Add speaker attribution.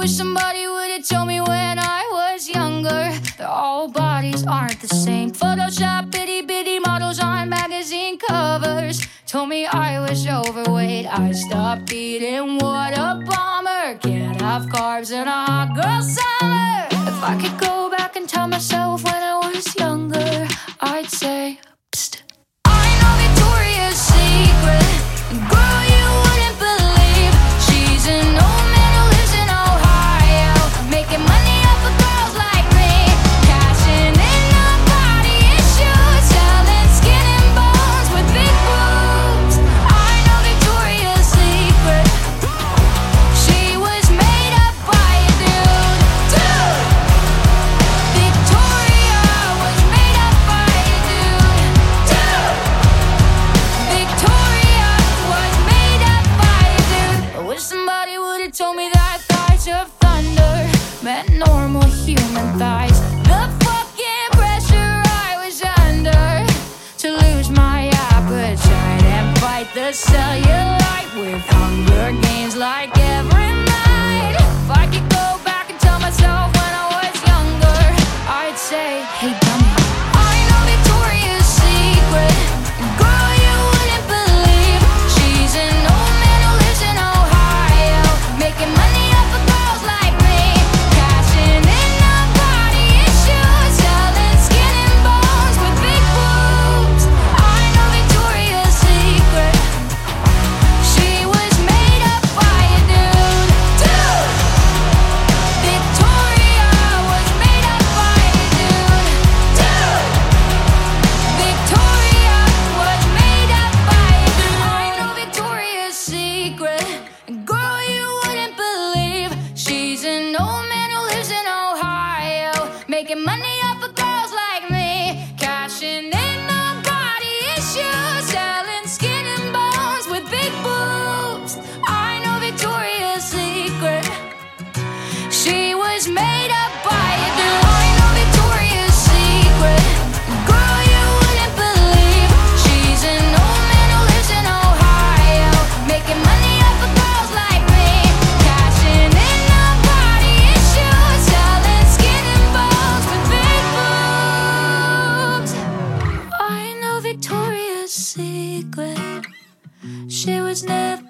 Speaker 1: wish somebody would've told me when I was younger that all bodies aren't the same. Photoshop itty bitty models on magazine covers told me I was overweight. I stopped eating, what a bummer. Can't have carbs in a hot girl summer. If I could go back and tell myself when I was younger, I'd say, psst. I know Victoria's Secret, girl, you wouldn't believe. She's an old man who lives in Ohio, making money off of girls like me, cashing in on body issues, selling skin and bones with big boobs. I know Victoria's Secret. She was made up by a dude. Victoria was made up by a dude. Victoria was made up by a dude. I wish somebody would've told me that thighs of thunder meant normal human thighs. The fucking pressure I was under to lose my appetite and fight the cellulite with Hunger Games like every night. If I could go back and tell myself when I was younger, I'd say, hey dummy, I know Victoria's Secret, girl, you wouldn't believe. She's an old man who lives in Ohio, making money off of girls like me, cashing in on body issues, selling skin and bones with big boobs. I know Victoria's Secret. She was made up by a dude. Victoria was made up by a dude. Victoria was made up by a dude. I know Victoria's Secret, girl, you wouldn't believe. She's an old man who lives in Ohio, making money off of girls like me, cashing in on body issues, selling skin and bones with big boobs. I know Victoria's Secret. She was made up by a dude. I know Victoria's Secret, girl, you wouldn't believe. She's an old man who lives in Ohio, making money off of girls like me, cashing in on body issues, selling skin and bones with big boobs. I know Victoria's Secret. She was never